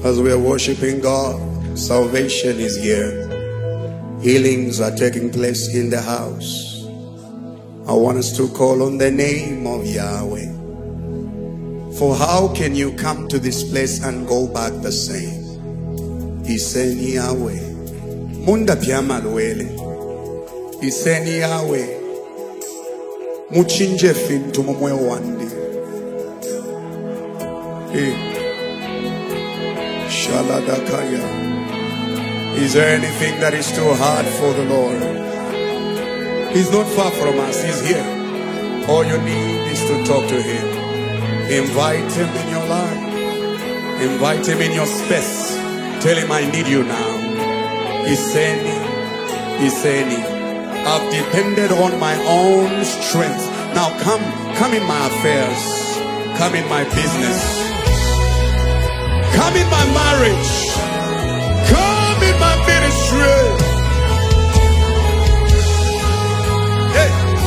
As we are worshiping God, salvation is here. Healings are taking place in the house. I want us to call on the name of Yahweh. For how can you come to this place and go back the same? He said Yahweh. Munda pyama lwele. He said Yahweh. Muchinje fintu mumwe wandi. Shaladakaya. Is there anything that is too hard for the Lord? He's not far from us. He's here. All you need is to talk to Him. Invite Him in your life. Invite Him in your space. Tell Him, I need you now. He's saying, I've depended on my own strength. Now come in my affairs. Come in my business. Come in my marriage. Come in my ministry. Hey.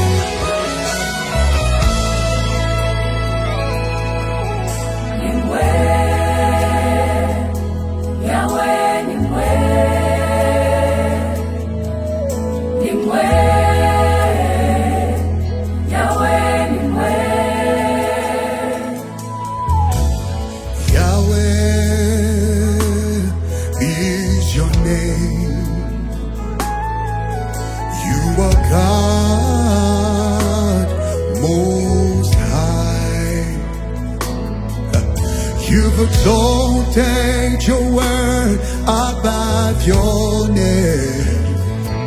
You've exalted your word above your name,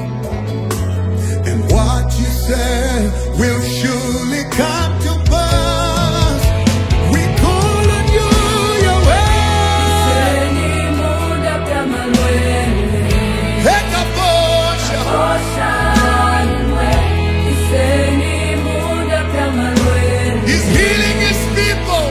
and what you say will surely come to pass. We call on you, Yahweh. He's healing his people.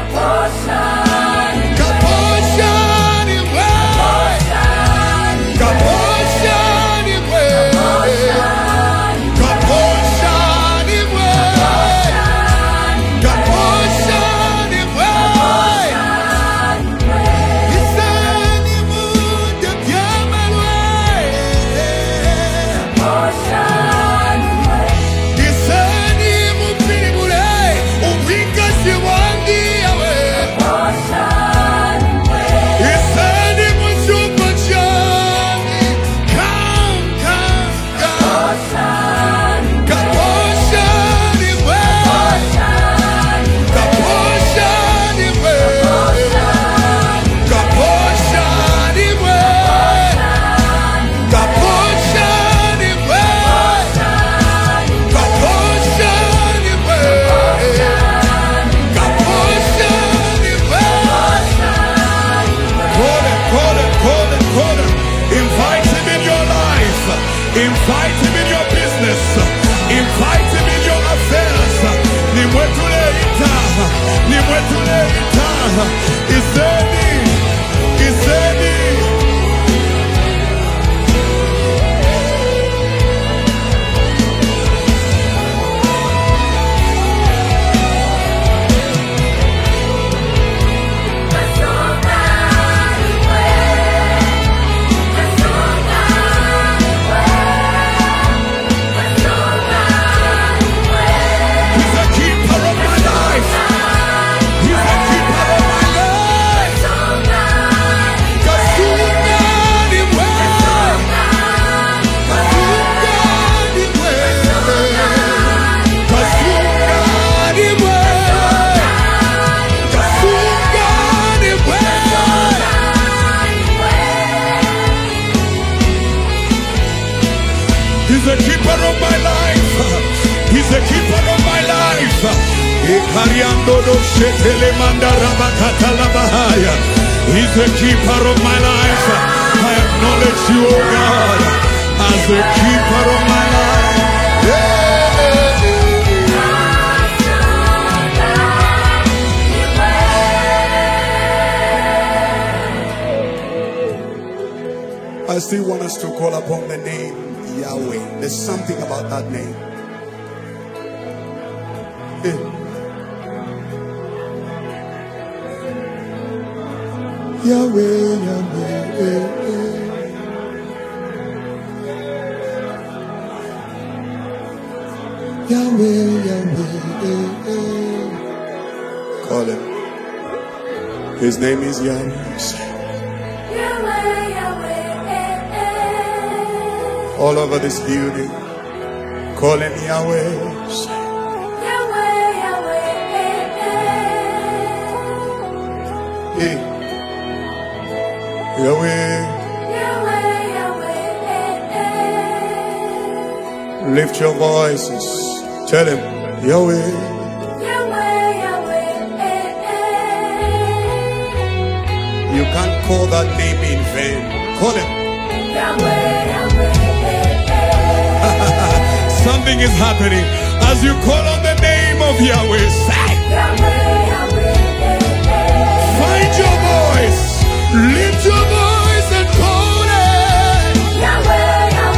Invite him in your business. Invite him in your affairs. He's the keeper of my life. He's the keeper of my life. He's the keeper of my life. I acknowledge you, O God, as the keeper of my life. I still want us to call upon the name Yahweh. There's something about that name. Yahweh, Yahweh. Yahweh, Yahweh. Call him. His name is Yahweh. Yahweh, Yahweh. All over this building. Call him Yahweh. Yahweh, Yahweh. Hey. Yahweh. Yahweh, Yahweh. Lift your voices. Tell him Yahweh. You can't call that name in vain. Call him. Something is happening as you call on the name of Yahweh. Say. Find your voice. Lift your voice and call it. Yahweh.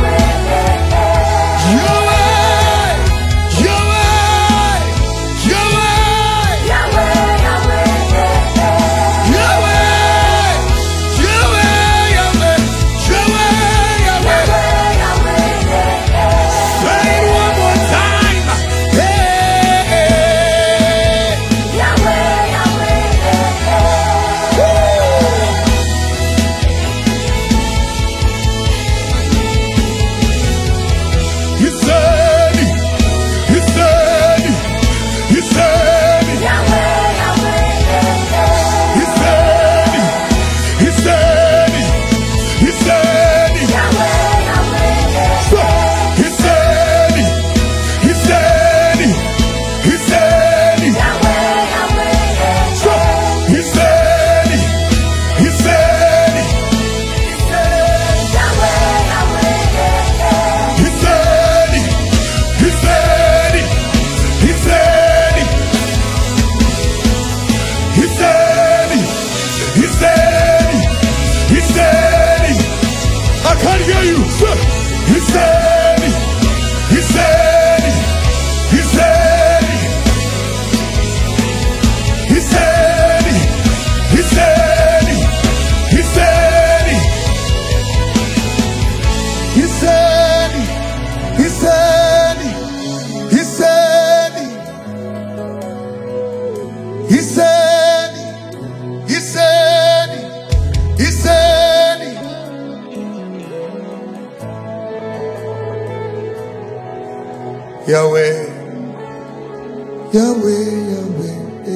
Yahweh, Yahweh, Yahweh.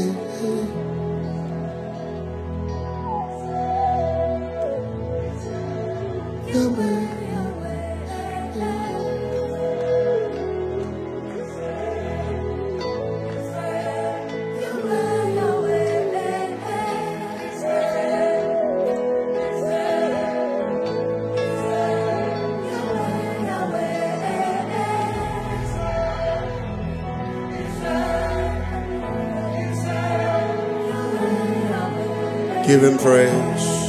Yahweh. Give him praise.